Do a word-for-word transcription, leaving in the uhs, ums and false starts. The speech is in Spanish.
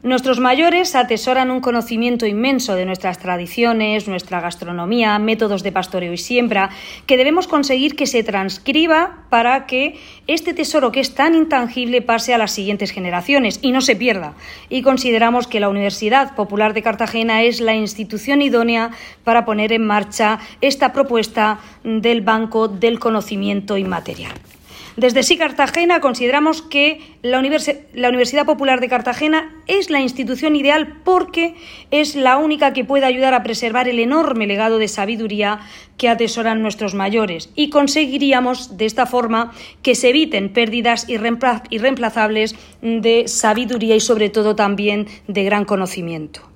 Nuestros mayores atesoran un conocimiento inmenso de nuestras tradiciones, nuestra gastronomía, métodos de pastoreo y siembra, que debemos conseguir que se transcriba para que este tesoro que es tan intangible pase a las siguientes generaciones y no se pierda. Y consideramos que la Universidad Popular de Cartagena es la institución idónea para poner en marcha esta propuesta del Banco del Conocimiento Inmaterial. Desde Sí Cartagena consideramos que la, Univers- la Universidad Popular de Cartagena es la institución ideal porque es la única que puede ayudar a preservar el enorme legado de sabiduría que atesoran nuestros mayores, y conseguiríamos de esta forma que se eviten pérdidas irreemplazables de sabiduría y sobre todo también de gran conocimiento.